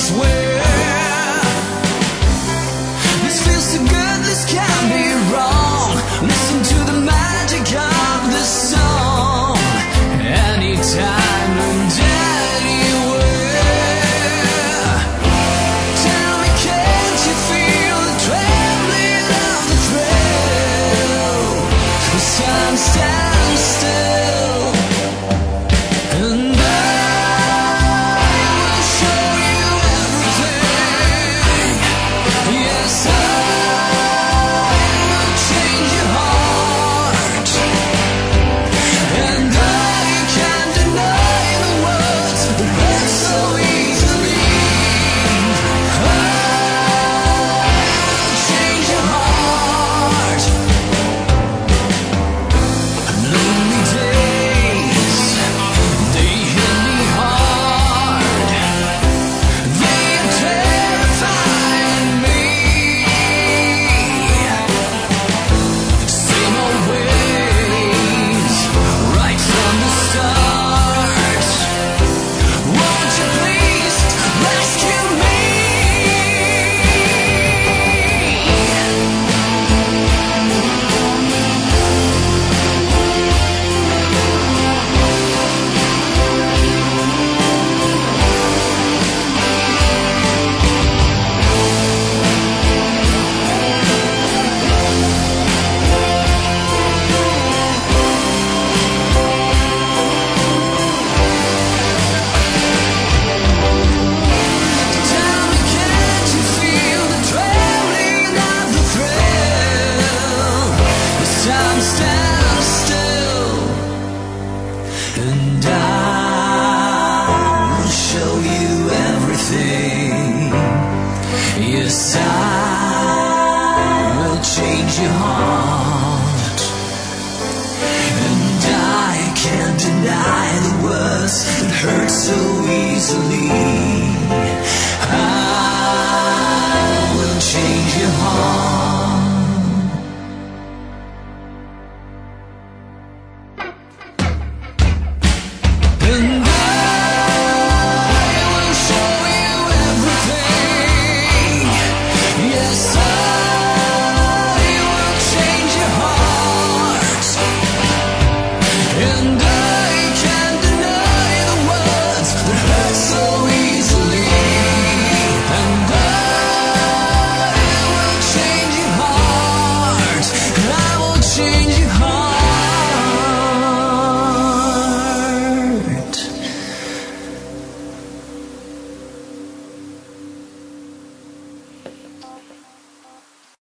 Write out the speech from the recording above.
swear. This feels so good, this can't be wrong. Listen to the magic of this song. Anytime and anywhere. Tell me, can't you feel the trembling of the thrill? This time stand still, and I will show you everything. Yes, I will change your heart, and I can't deny the words that hurt so easily. I will change your heart. Lonely days, they hit me hard. They are terrifying me. Same old ways, right from the start. Won't you please rescue me? Tell me, can't you feel the trembling of the thrill? This time stand still, and I will show you everything. Yes, I will change your heart, and I can't deny the words that hurt so easily.